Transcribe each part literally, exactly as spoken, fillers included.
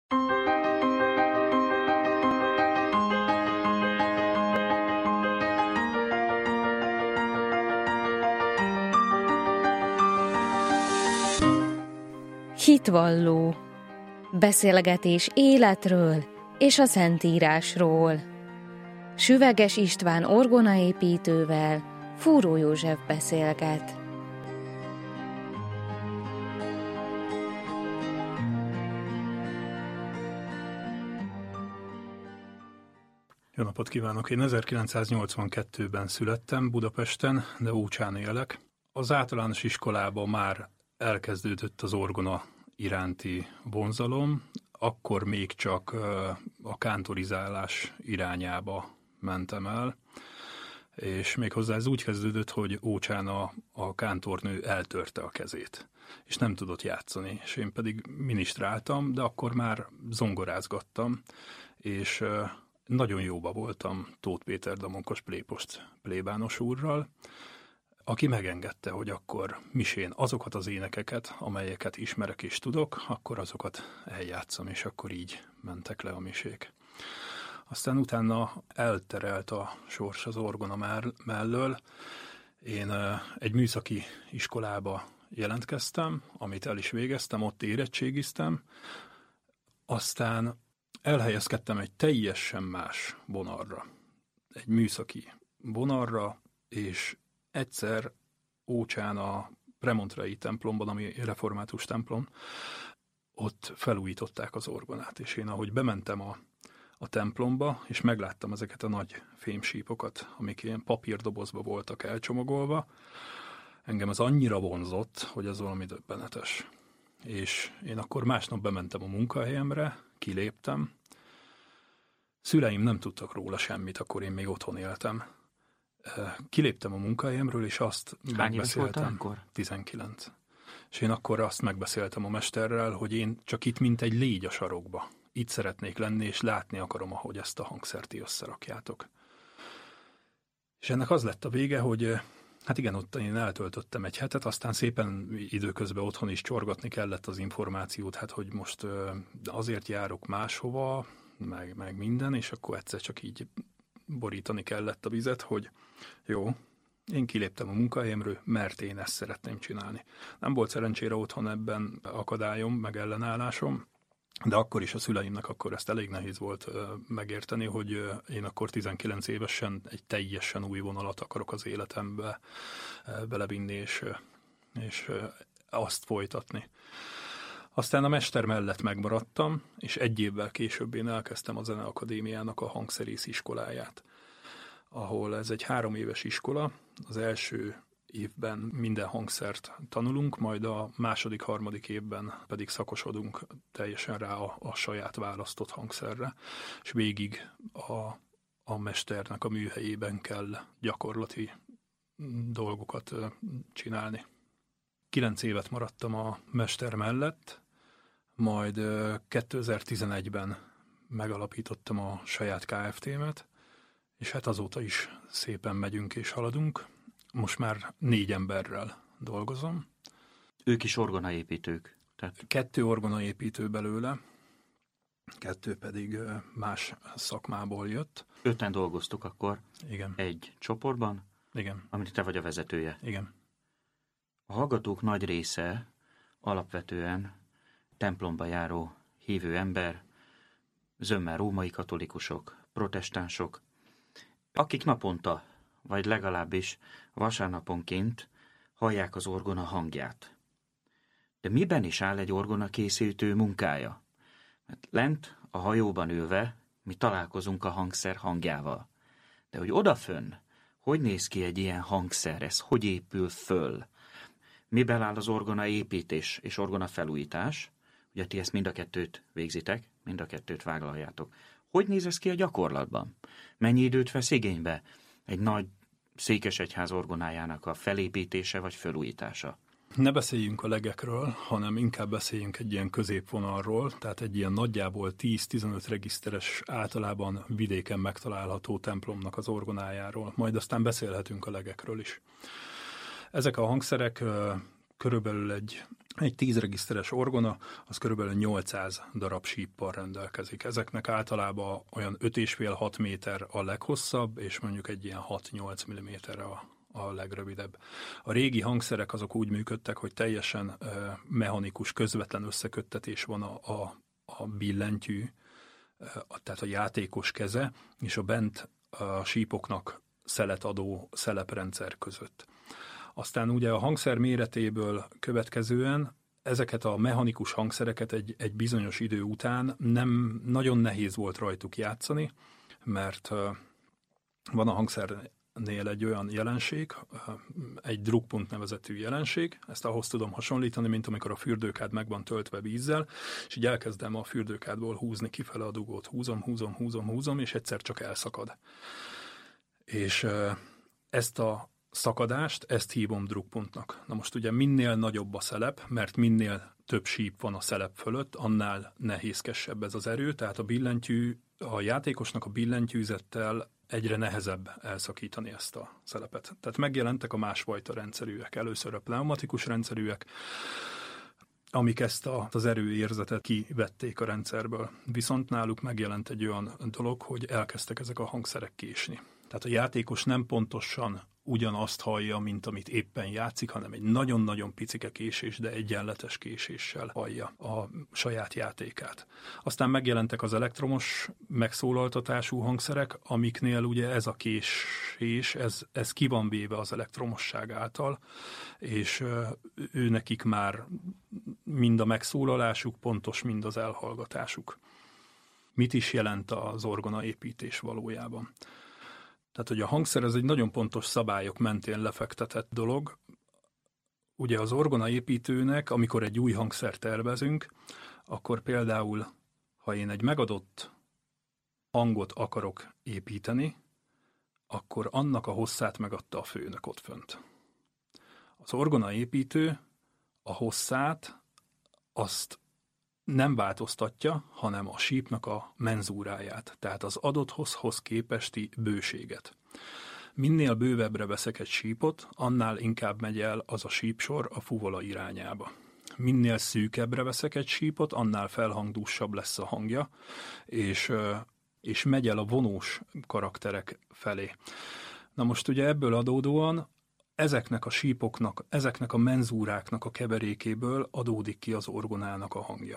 Hitvalló. Beszélgetés életről és a Szentírásról. Süveges István orgonaépítővel Fúró József beszélget. Jó napot kívánok! Én ezerkilencszáznyolcvankettőben születtem Budapesten, de Ócsán élek. Az általános iskolában már elkezdődött az orgona iránti vonzalom, akkor még csak a kántorizálás irányába mentem el, és méghozzá ez úgy kezdődött, hogy Ócsán a, a kántornő eltörte a kezét, és nem tudott játszani, és én pedig minisztráltam, de akkor már zongorázgattam, és nagyon jóba voltam Tóth Péter Damonkos plépost plébános úrral, aki megengedte, hogy akkor misén azokat az énekeket, amelyeket ismerek és tudok, akkor azokat eljátszom, és akkor így mentek le a misék. Aztán utána elterelt a sors az orgona mellől. Én egy műszaki iskolába jelentkeztem, amit el is végeztem, ott érettségiztem. Aztán elhelyezkedtem egy teljesen más vonalra, egy műszaki vonalra, és egyszer Ócsán a Premontrai templomban, ami református templom, ott felújították az orgonát, és én ahogy bementem a, a templomba, és megláttam ezeket a nagy fémsípokat, amik ilyen papírdobozba voltak elcsomagolva, engem az annyira vonzott, hogy ez valami döbbenetes. És én akkor másnap bementem a munkahelyemre, kiléptem. Szüleim nem tudtak róla semmit, akkor én még otthon éltem. Kiléptem a munkahelyemről, és azt Hány megbeszéltem. akkor? tizenkilenc. És én akkor azt megbeszéltem a mesterrel, hogy én csak itt mint egy légy a sarokba. Itt szeretnék lenni, és látni akarom, ahogy ezt a hangszert ti összerakjátok. És ennek az lett a vége, hogy hát igen, ott én eltöltöttem egy hetet, aztán szépen időközben otthon is csorgatni kellett az információt, hát hogy most azért járok máshova, meg, meg minden, és akkor egyszer csak így borítani kellett a vizet, hogy jó, én kiléptem a munkahelyemről, mert én ezt szeretném csinálni. Nem volt szerencsére otthon ebben akadályom, meg ellenállásom, de akkor is a szüleimnek akkor ezt elég nehéz volt megérteni, hogy én akkor tizenkilenc évesen egy teljesen új vonalat akarok az életembe belevinni, és, és azt folytatni. Aztán a mester mellett megmaradtam, és egy évvel később én elkezdtem a Zeneakadémiának a hangszerész iskoláját, ahol ez egy három éves iskola, az első évben minden hangszert tanulunk, majd a második, harmadik évben pedig szakosodunk teljesen rá a, a saját választott hangszerre, és végig a, a mesternek a műhelyében kell gyakorlati dolgokat csinálni. Kilenc évet maradtam a mester mellett, majd kétezer-tizenegyben megalapítottam a saját ká ef té-met, és hát azóta is szépen megyünk és haladunk. Most már négy emberrel dolgozom. Ők is orgonaépítők. Tehát... Kettő orgonaépítő belőle, kettő pedig más szakmából jött. Öten dolgoztuk akkor. Igen. Egy csoportban, Igen. amit te vagy a vezetője. Igen. A hallgatók nagy része alapvetően templomba járó hívő ember, zömmel római katolikusok, protestánsok, akik naponta, vagy legalábbis vasárnaponként hallják az orgona hangját. De miben is áll egy orgona készítő munkája? Mert lent a hajóban ülve mi találkozunk a hangszer hangjával. De hogy odafönn, hogy néz ki egy ilyen hangszer, ez hogy épül föl? Miben áll az orgona építés és orgona felújítás? Ugye ti ezt mind a kettőt végzitek, mind a kettőt vállaljátok. Hogy néz ez ki a gyakorlatban? Mennyi időt vesz igénybe egy nagy székesegyház orgonájának a felépítése vagy felújítása? Ne beszéljünk a legekről, hanem inkább beszéljünk egy ilyen középvonalról, tehát egy ilyen nagyjából tíz-tizenöt regiszteres, általában vidéken megtalálható templomnak az orgonájáról. Majd aztán beszélhetünk a legekről is. Ezek a hangszerek körülbelül egy, egy tíz regiszteres orgona, az körülbelül nyolcszáz darab síppal rendelkezik. Ezeknek általában olyan öt és fél hat méter a leghosszabb, és mondjuk egy ilyen hat-nyolc milliméter a, a legrövidebb. A régi hangszerek azok úgy működtek, hogy teljesen uh, mechanikus, közvetlen összeköttetés van a, a, a billentyű, uh, tehát a játékos keze, és a bent a sípoknak szeletadó szeleprendszer között. Aztán ugye a hangszer méretéből következően ezeket a mechanikus hangszereket egy, egy bizonyos idő után nem nagyon nehéz volt rajtuk játszani, mert uh, van a hangszernél egy olyan jelenség, uh, egy drugpunt nevezetű jelenség, ezt ahhoz tudom hasonlítani, mint amikor a fürdőkád meg van töltve vízzel, és így elkezdem a fürdőkádból húzni kifele a dugót, húzom, húzom, húzom, húzom, és egyszer csak elszakad. És uh, ezt a szakadást, ezt hívom drugpuntnak. Na most ugye minél nagyobb a szelep, mert minél több síp van a szelep fölött, annál nehézkesebb ez az erő, tehát a billentyű, a játékosnak a billentyűzettel egyre nehezebb elszakítani ezt a szelepet. Tehát megjelentek a másfajta rendszerűek. Először a pneumatikus rendszerűek, amik ezt a, az erőérzetet kivették a rendszerből. Viszont náluk megjelent egy olyan dolog, hogy elkezdtek ezek a hangszerek késni. Tehát a játékos nem pontosan ugyanazt hallja, mint amit éppen játszik, hanem egy nagyon-nagyon picike késés, de egyenletes késéssel hallja a saját játékát. Aztán megjelentek az elektromos megszólaltatású hangszerek, amiknél ugye ez a késés, ez, ez ki van véve az elektromosság által, és ő nekik már mind a megszólalásuk pontos, mind az elhallgatásuk. Mit is jelent az orgonaépítés valójában? Tehát, hogy a hangszer ez egy nagyon pontos szabályok mentén lefektetett dolog. Ugye az orgonaépítőnek, amikor egy új hangszert tervezünk, akkor például, ha én egy megadott hangot akarok építeni, akkor annak a hosszát megadta a főnök ott fönt. Az orgonaépítő a hosszát azt nem változtatja, hanem a sípnak a menzúráját, tehát az adott hosszhoz képesti bőséget. Minél bővebbre veszek egy sípot, annál inkább megy el az a sípsor a fuvola irányába. Minél szűkebbre veszek egy sípot, annál felhangdúsabb lesz a hangja, és, és megy el a vonós karakterek felé. Na most ugye ebből adódóan ezeknek a sípoknak, ezeknek a menzúráknak a keverékéből adódik ki az orgonának a hangja.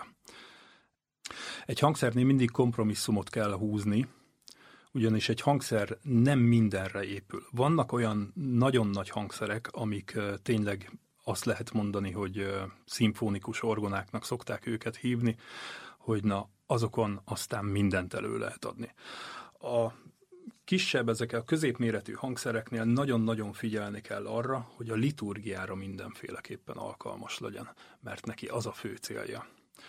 Egy hangszernél mindig kompromisszumot kell húzni, ugyanis egy hangszer nem mindenre épül. Vannak olyan nagyon nagy hangszerek, amik tényleg azt lehet mondani, hogy szimfonikus orgonáknak szokták őket hívni, hogy na, azokon aztán mindent elő lehet adni. A kisebb, ezek a középméretű hangszereknél nagyon-nagyon figyelni kell arra, hogy a liturgiára mindenféleképpen alkalmas legyen, mert neki az a fő célja.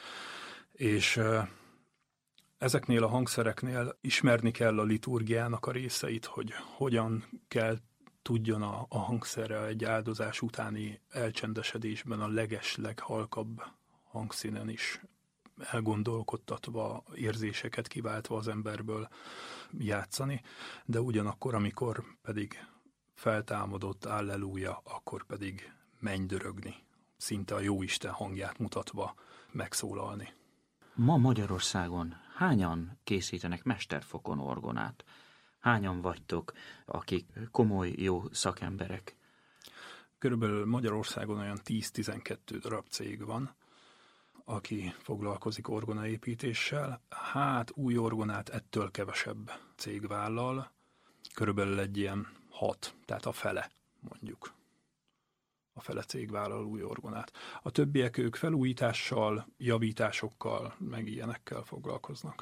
És ezeknél a hangszereknél ismerni kell a liturgiának a részeit, hogy hogyan kell tudjon a, a hangszerre egy áldozás utáni elcsendesedésben a leges, leghalkabb hangszínen is elgondolkodtatva, érzéseket kiváltva az emberből játszani, de ugyanakkor, amikor pedig feltámadott Alleluja, akkor pedig mennydörögni, szinte a Jóisten hangját mutatva megszólalni. Ma Magyarországon hányan készítenek mesterfokon orgonát? Hányan vagytok, akik komoly, jó szakemberek? Körülbelül Magyarországon olyan tíz-tizenkét darab cég van, aki foglalkozik orgonaépítéssel. Hát új orgonát ettől kevesebb cég vállal, körülbelül egy ilyen hat, tehát a fele mondjuk. A fele cég vállal új orgonát. A többiek ők felújítással, javításokkal, meg ilyenekkel foglalkoznak.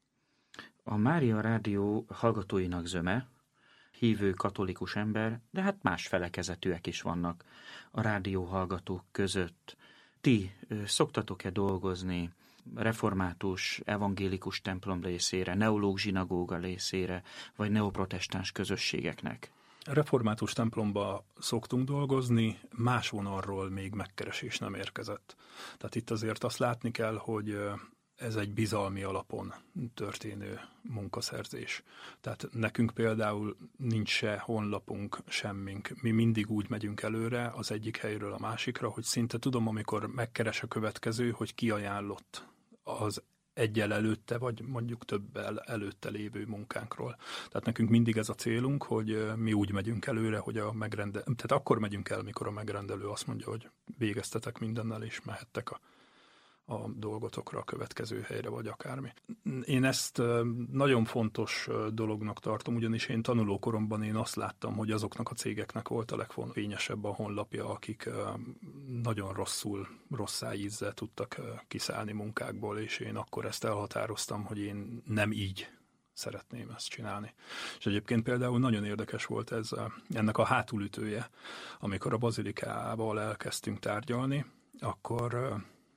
A Mária Rádió hallgatóinak zöme, hívő katolikus ember, de hát más felekezetűek is vannak a rádió hallgatók között. Ti szoktatok-e dolgozni református, evangélikus templom részére, neológ zsinagóga részére, vagy neoprotestáns közösségeknek? Református templomba szoktunk dolgozni, más vonalról még megkeresés nem érkezett. Tehát itt azért azt látni kell, hogy ez egy bizalmi alapon történő munkaszerzés. Tehát nekünk például nincs se honlapunk, semmink. Mi mindig úgy megyünk előre az egyik helyről a másikra, hogy szinte tudom, amikor megkeres a következő, hogy ki ajánlott az egyel előtte, vagy mondjuk többel előtte lévő munkánkról. Tehát nekünk mindig ez a célunk, hogy mi úgy megyünk előre, hogy a megrendelő, tehát akkor megyünk el, mikor a megrendelő azt mondja, hogy végeztetek mindennel, és mehettek a a dolgotokra, a következő helyre, vagy akármi. Én ezt nagyon fontos dolognak tartom, ugyanis én tanulókoromban én azt láttam, hogy azoknak a cégeknek volt a legfényesebb a honlapja, akik nagyon rosszul, rosszá ízzel tudtak kiszállni munkákból, és én akkor ezt elhatároztam, hogy én nem így szeretném ezt csinálni. És egyébként például nagyon érdekes volt ez ennek a hátulütője, amikor a Bazilikával elkezdtünk tárgyalni, akkor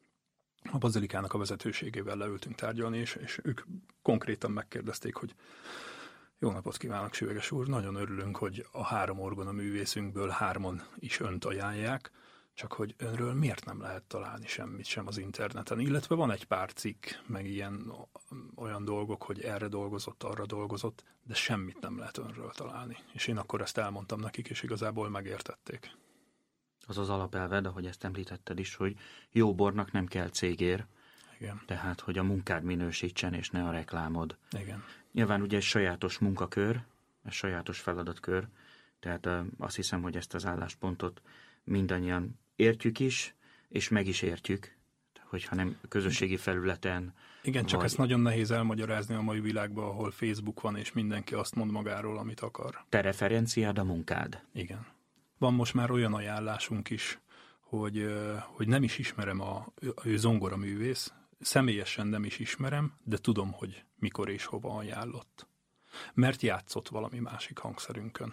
a Bazilikának a vezetőségével leültünk tárgyalni, és, és ők konkrétan megkérdezték, hogy jó napot kívánok, Süveges úr, nagyon örülünk, hogy a három orgona művészünkből hárman is önt ajánlják, csak hogy önről miért nem lehet találni semmit sem az interneten, illetve van egy pár cikk, meg ilyen olyan dolgok, hogy erre dolgozott, arra dolgozott, de semmit nem lehet önről találni. És én akkor ezt elmondtam nekik, és igazából megértették. Az az alapelved, ahogy ezt említetted is, hogy jó bornak nem kell cégér, igen. Tehát, hogy a munkád minősítsen, és ne a reklámod. Igen. Nyilván ugye egy sajátos munkakör, egy sajátos feladatkör, tehát uh, azt hiszem, hogy ezt az álláspontot mindannyian értjük is, és meg is értjük, hogyha nem közösségi felületen. Igen, csak vagy... ezt nagyon nehéz elmagyarázni a mai világban, ahol Facebook van, és mindenki azt mond magáról, amit akar. Te referenciád a munkád. Igen. Van most már olyan ajánlásunk is, hogy, hogy nem is ismerem a, ő zongoraművész, személyesen nem is ismerem, de tudom, hogy mikor és hova ajánlott. Mert játszott valami másik hangszerünkön.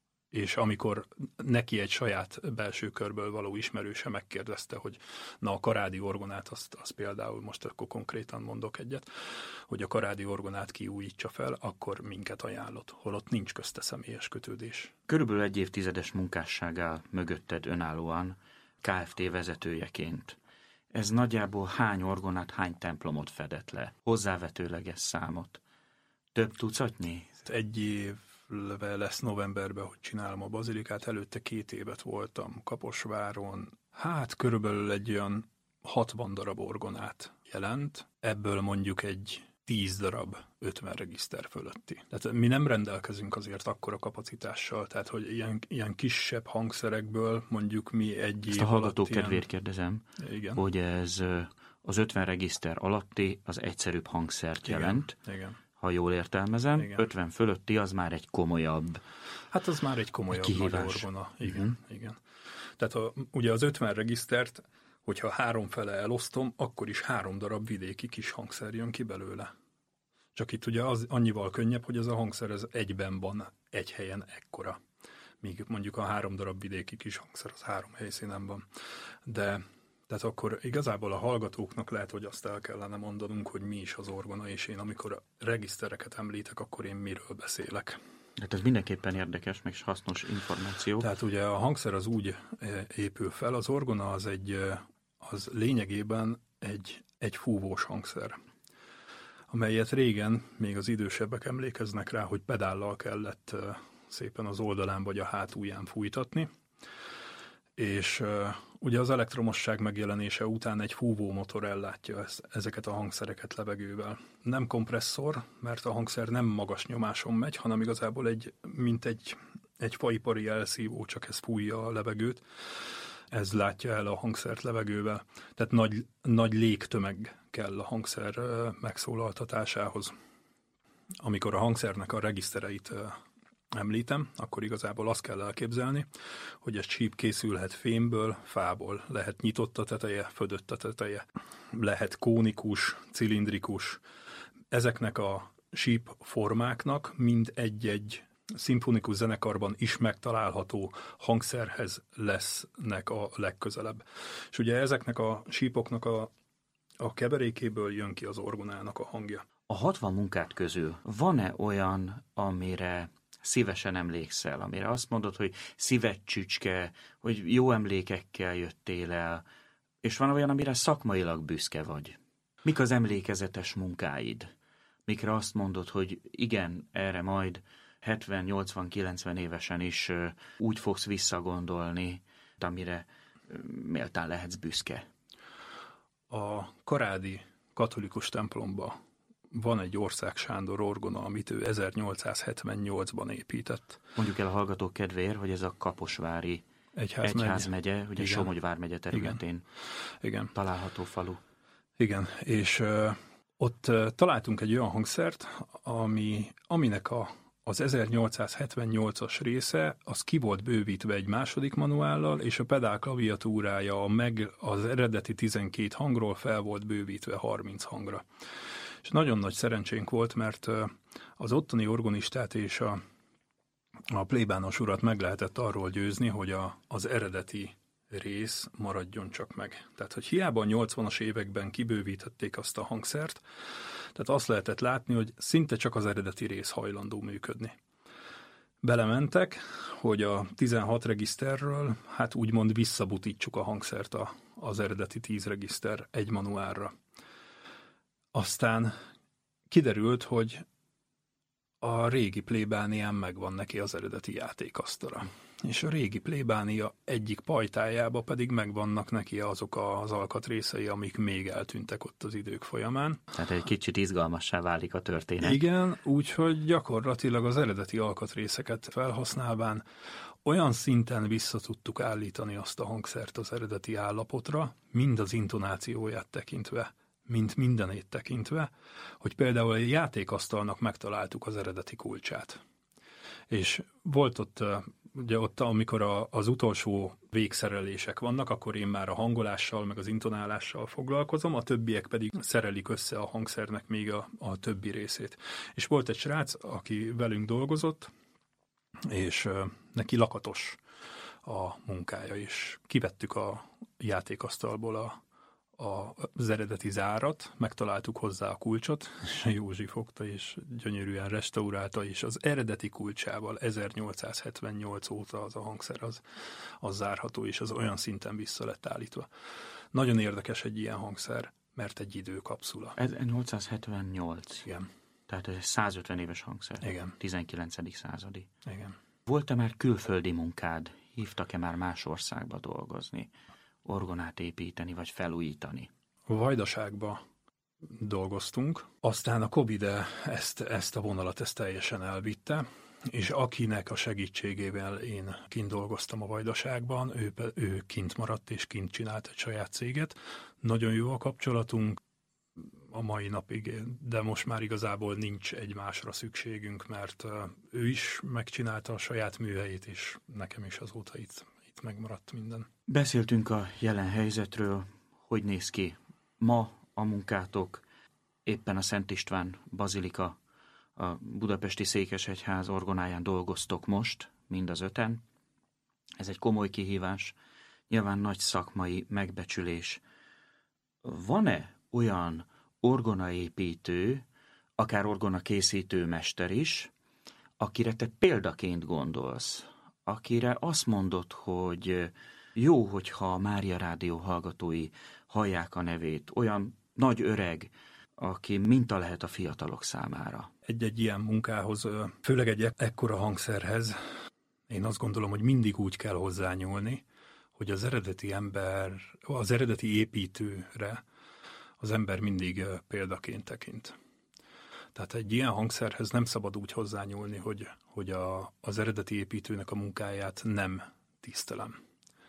És amikor neki egy saját belső körből való ismerőse megkérdezte, hogy na a karádi orgonát, azt, azt például most akkor konkrétan mondok egyet, hogy a karádi orgonát kiújítsa fel, akkor minket ajánlott, holott nincs közte személyes kötődés. Körülbelül egy évtizedes munkássággal mögötted önállóan, Kft. Vezetőjeként. Ez nagyjából hány orgonát, hány templomot fedett le? Hozzávetőleges számot. Több tucatnyi? Egy évve lesz novemberben, hogy csinálom a bazilikát. Előtte két évet voltam Kaposváron. Hát körülbelül egy olyan hatvan darab orgonát jelent. Ebből mondjuk egy tíz darab ötven regiszter fölötti. Tehát mi nem rendelkezünk azért akkora kapacitással, tehát hogy ilyen, ilyen kisebb hangszerekből mondjuk mi egy Ezt év a hallgatók ilyen... kedvéért kérdezem, igen. hogy ez az ötven regiszter alatti az egyszerűbb hangszert igen. jelent. Igen. Ha jól értelmezem, igen. ötven fölötti az már egy komolyabb Hát az már egy komolyabb kihívás. nagy orgona. Igen, uh-huh. igen. Tehát a, ugye az ötven regisztert, hogyha három fele elosztom, akkor is három darab vidéki kis hangszer jön ki belőle. Csak itt ugye az annyival könnyebb, hogy ez a hangszer ez egyben van, egy helyen ekkora. Míg mondjuk a három darab vidéki kis hangszer az három helyszínen van. De tehát akkor igazából a hallgatóknak lehet, hogy azt el kellene mondanunk, hogy mi is az orgona, és én amikor a regisztereket említek, akkor én miről beszélek. Hát ez mindenképpen érdekes, meg hasznos információ. Tehát ugye a hangszer az úgy épül fel, az orgona az egy, az lényegében egy, egy fúvós hangszer, amelyet régen, még az idősebbek emlékeznek rá, hogy pedállal kellett szépen az oldalán vagy a hátulján fújtatni, és uh, ugye az elektromosság megjelenése után egy fúvómotor ellátja ezt, ezeket a hangszereket levegővel. Nem kompresszor, mert a hangszer nem magas nyomáson megy, hanem igazából egy, mint egy, egy faipari elszívó, csak ez fújja a levegőt. Ez látja el a hangszert levegővel. Tehát nagy, nagy légtömeg kell a hangszer uh, megszólaltatásához. Amikor a hangszernek a regisztereit uh, említem, akkor igazából azt kell elképzelni, hogy ez csíp készülhet fémből, fából, lehet nyitott a teteje, födött a teteje, lehet kónikus, cilindrikus. Ezeknek a síp formáknak mind egy-egy szimfonikus zenekarban is megtalálható hangszerhez lesznek a legközelebb. És ugye ezeknek a sípoknak a, a keverékéből jön ki az orgonának a hangja. A hatvan munkát közül van-e olyan, amire szívesen emlékszel, amire azt mondod, hogy szíved csücske, hogy jó emlékekkel jöttél el, és van olyan, amire szakmailag büszke vagy? Mik az emlékezetes munkáid? Mikre azt mondod, hogy igen, erre majd hetven, nyolcvan, kilencven évesen is úgy fogsz visszagondolni, amire méltán lehetsz büszke? A karádi katolikus templomban van egy Ország Sándor orgona, amit ő ezernyolcszázhetvennyolcban épített. Mondjuk el a hallgatók kedvéért, hogy ez a Kaposvári Egyházmegye, Egyházmegye ugye Somogy vármegye területén Igen. Igen. található falu. Igen, és uh, ott uh, találtunk egy olyan hangszert, ami, aminek a, az ezernyolcszázhetvennyolcas része, az ki volt bővítve egy második manuállal, és a pedál klaviatúrája a meg, az eredeti tizenkét hangról fel volt bővítve harminc hangra. És nagyon nagy szerencsénk volt, mert uh, az ottani orgonistát és a, a plébános urat meg lehetett arról győzni, hogy a, az eredeti rész maradjon csak meg. Tehát, hogy hiába a nyolcvanas években kibővítették azt a hangszert, tehát azt lehetett látni, hogy szinte csak az eredeti rész hajlandó működni. Belementek, hogy a tizenhat regiszterről, hát úgymond visszabutítsuk a hangszert a, az eredeti tíz regiszter egy manuálra. Aztán kiderült, hogy a régi plébánián megvan neki az eredeti játékasztala. És a régi plébánia egyik pajtájába pedig megvannak neki azok az alkatrészei, amik még eltűntek ott az idők folyamán. Tehát egy kicsit izgalmassá válik a történet. Igen, úgyhogy gyakorlatilag az eredeti alkatrészeket felhasználván olyan szinten vissza tudtuk állítani azt a hangszert az eredeti állapotra, mind az intonációját tekintve, mint mindenét tekintve, hogy például a játékasztalnak megtaláltuk az eredeti kulcsát. És volt ott, ugye ott, amikor a, az utolsó végszerelések vannak, akkor én már a hangolással, meg az intonálással foglalkozom, a többiek pedig szerelik össze a hangszernek még a, a többi részét. És volt egy srác, aki velünk dolgozott, és neki lakatos a munkája, és kivettük a játékasztalból a az eredeti zárat, megtaláltuk hozzá a kulcsot, és Józsi fogta, és gyönyörűen restaurálta, és az eredeti kulcsával ezernyolcszázhetvennyolc óta az a hangszer az, az zárható, és az olyan szinten vissza lett állítva. Nagyon érdekes egy ilyen hangszer, mert egy időkapszula. ezernyolcszázhetvennyolc. Igen. Tehát ez egy százötven éves hangszer. Igen. tizenkilencedik századi. Igen. Volt-e már külföldi munkád? Hívtak-e már más országba dolgozni? Orgonát építeni, vagy felújítani? Vajdaságba dolgoztunk, aztán a Covid ezt, ezt a vonalat ezt teljesen elvitte, és akinek a segítségével én kint dolgoztam a Vajdaságban, ő, ő kint maradt és kint csinált egy saját céget. Nagyon jó a kapcsolatunk a mai napig, de most már igazából nincs egymásra szükségünk, mert ő is megcsinálta a saját műhelyét, és nekem is azóta itt megmaradt minden. Beszéltünk a jelen helyzetről, hogy néz ki ma a munkátok, éppen a Szent István Bazilika, a budapesti székesegyház orgonáján dolgoztok most, mind az öten. Ez egy komoly kihívás, nyilván nagy szakmai megbecsülés. Van-e olyan orgonaépítő, akár orgonakészítő mester is, akire te példaként gondolsz, akire azt mondod, hogy jó, hogyha a Mária Rádió hallgatói hallják a nevét, olyan nagy öreg, aki minta lehet a fiatalok számára? Egy-egy ilyen munkához, főleg egy ekkora hangszerhez, én azt gondolom, hogy mindig úgy kell hozzányúlni, hogy az eredeti ember, az eredeti építőre az ember mindig példaként tekint. Tehát egy ilyen hangszerhez nem szabad úgy hozzányúlni, hogy, hogy a, az eredeti építőnek a munkáját nem tisztelem.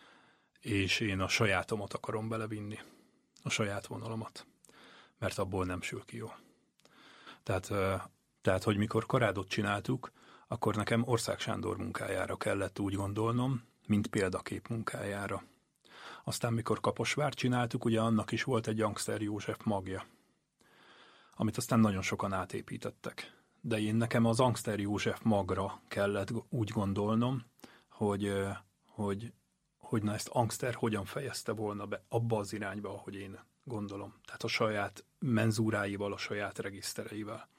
És én a sajátomat akarom belevinni, a saját vonalamat, mert abból nem sül ki jó. Tehát, tehát, hogy mikor Karádot csináltuk, akkor nekem Ország Sándor munkájára kellett úgy gondolnom, mint példakép munkájára. Aztán mikor Kaposvárt csináltuk, ugye annak is volt egy Angster József magja, amit aztán nagyon sokan átépítettek. De én nekem az Angster József magra kellett úgy gondolnom, hogy, hogy, hogy na ezt Angster hogyan fejezte volna be abba az irányba, ahogy én gondolom. Tehát a saját menzúráival, a saját regisztereivel.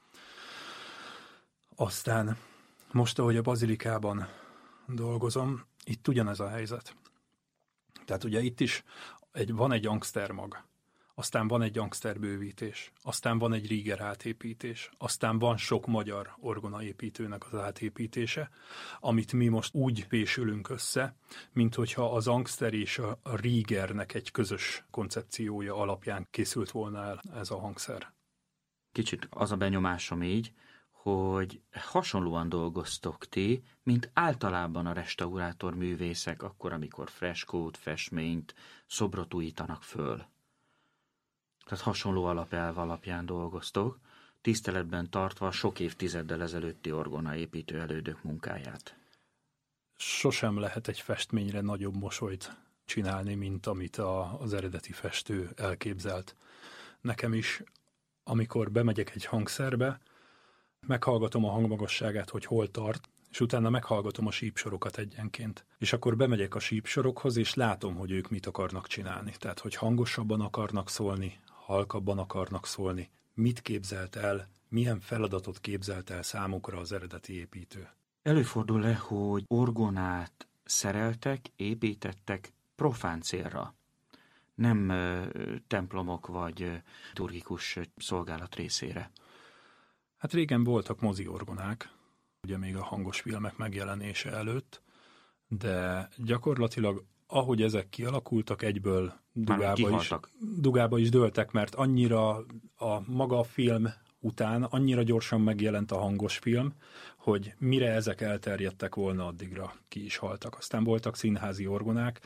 Aztán most, ahogy a Bazilikában dolgozom, itt ugyanez a helyzet. Tehát ugye itt is egy, van egy Angster mag. aztán van egy gangsterbővítés, aztán van egy Rieger átépítés, aztán van sok magyar orgonaépítőnek az átépítése, amit mi most úgy vésülünk össze, mint hogyha az gangster és a Riegernek egy közös koncepciója alapján készült volna el ez a hangszer. Kicsit az a benyomásom így, hogy hasonlóan dolgoztok ti, mint általában a restaurátor művészek, akkor, amikor freskót, festményt, szobrot újítanak föl. Tehát hasonló alapelv alapján dolgoztok, tiszteletben tartva a sok évtizeddel ezelőtti orgonaépítő elődök munkáját. Sosem lehet egy festményre nagyobb mosolyt csinálni, mint amit a, az eredeti festő elképzelt. Nekem is, amikor bemegyek egy hangszerbe, meghallgatom a hangmagasságát, hogy hol tart, és utána meghallgatom a sípsorokat egyenként. És akkor bemegyek a sípsorokhoz, és látom, hogy ők mit akarnak csinálni. Tehát, hogy hangosabban akarnak szólni, halkabban akarnak szólni, mit képzelt el, milyen feladatot képzelt el számukra az eredeti építő. Előfordul-e, hogy orgonát szereltek, építettek profán célra? Nem ö, templomok vagy ö, liturgikus szolgálat részére? Hát régen voltak moziorgonák, ugye még a hangos filmek megjelenése előtt, de gyakorlatilag ahogy ezek kialakultak, egyből dugába is, dugába is dőltek, mert annyira a maga a film után annyira gyorsan megjelent a hangos film, hogy mire ezek elterjedtek volna, addigra ki is haltak. Aztán voltak színházi orgonák.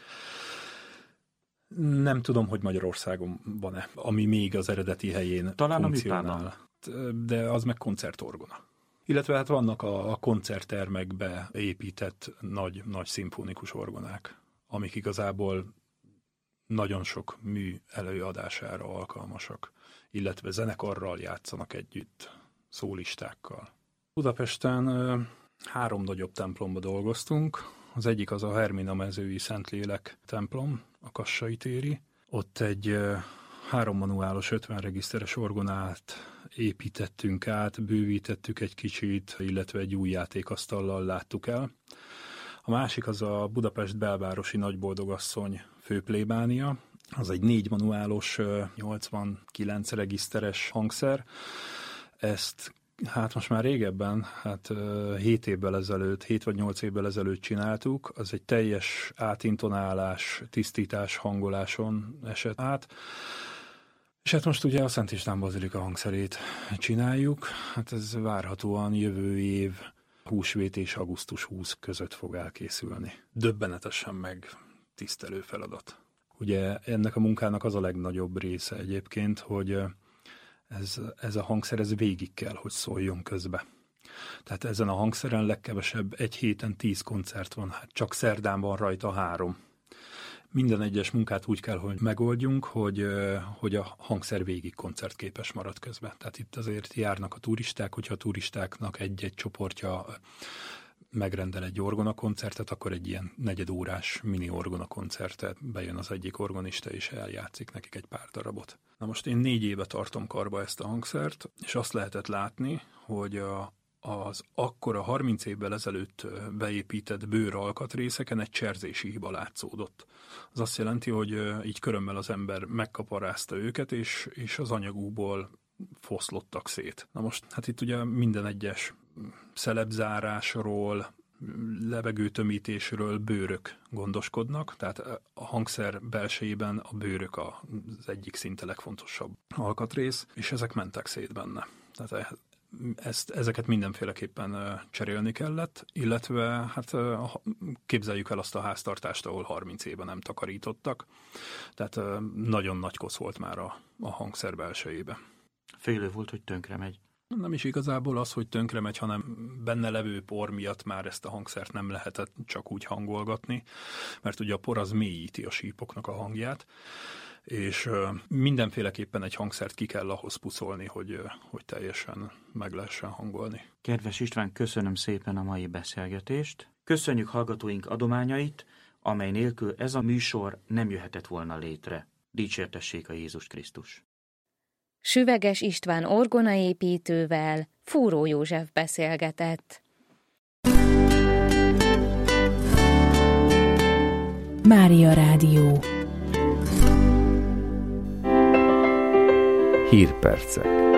Nem tudom, hogy Magyarországon van-e, ami még az eredeti helyén talán funkcionál. De az meg koncertorgona. Illetve hát vannak a, a koncerttermekbe épített nagy, nagy szimfonikus orgonák, amik igazából nagyon sok mű előadására alkalmasak, illetve zenekarral játszanak együtt, szólistákkal. Budapesten ö, három nagyobb templomba dolgoztunk. Az egyik az a Hermina mezői Szentlélek templom, a Kassai téri. Ott egy ö, három manuálos ötven regiszteres orgonát építettünk át, bővítettük egy kicsit, illetve egy új játékasztallal láttuk el. A másik az a Budapest belvárosi Nagyboldogasszony főplébánia. Az egy négy manuálos, nyolcvankilenc regiszteres hangszer. Ezt hát most már régebben, hát hét évvel ezelőtt, hét vagy nyolc évvel ezelőtt csináltuk. Az egy teljes átintonálás, tisztítás, hangoláson esett át. És hát most ugye a Szent István Bazilika hangszerét csináljuk. Hát ez várhatóan jövő év húsvét és augusztus huszadika között fog elkészülni. Döbbenetesen meg tisztelő feladat. Ugye ennek a munkának az a legnagyobb része egyébként, hogy ez, ez a hangszer ez végig kell, hogy szóljon közbe. Tehát ezen a hangszeren legkevesebb egy héten tíz koncert van, hát csak szerdán van rajta három. Minden egyes munkát úgy kell, hogy megoldjunk, hogy, hogy a hangszer végig koncertképes marad közben. Tehát itt azért járnak a turisták, hogyha a turistáknak egy-egy csoportja megrendel egy orgonakoncertet, akkor egy ilyen negyedórás mini orgonakoncertet bejön az egyik orgonista, és eljátszik nekik egy pár darabot. Na most én négy éve tartom karba ezt a hangszert, és azt lehetett látni, hogy a az akkora harminc évvel ezelőtt beépített bőr alkatrészeken egy cserzési hiba látszódott. Az azt jelenti, hogy így körömmel az ember megkaparázta őket, és, és az anyagukból foszlottak szét. Na most, hát itt ugye minden egyes szelepzárásról, levegőtömítésről bőrök gondoskodnak, tehát a hangszer belsejében a bőrök az egyik szinte legfontosabb alkatrész, és ezek mentek szét benne. Tehát Ezt, ezeket mindenféleképpen cserélni kellett, illetve hát képzeljük el azt a háztartást, ahol harminc éve nem takarítottak, tehát nagyon nagy kosz volt már a, a hangszer belsejébe. Félő volt, hogy tönkre megy. Nem is igazából az, hogy tönkre megy, hanem benne levő por miatt már ezt a hangszert nem lehetett csak úgy hangolgatni, mert ugye a por az mélyíti a sípoknak a hangját, és mindenféleképpen egy hangszert ki kell ahhoz pucolni, hogy, hogy teljesen meg lehessen hangolni. Kedves István, köszönöm szépen a mai beszélgetést. Köszönjük hallgatóink adományait, amely nélkül ez a műsor nem jöhetett volna létre. Dicsértessék a Jézus Krisztus! Süveges István orgonaépítővel Fúró József beszélgetett. Mária Rádió. Hírpercek.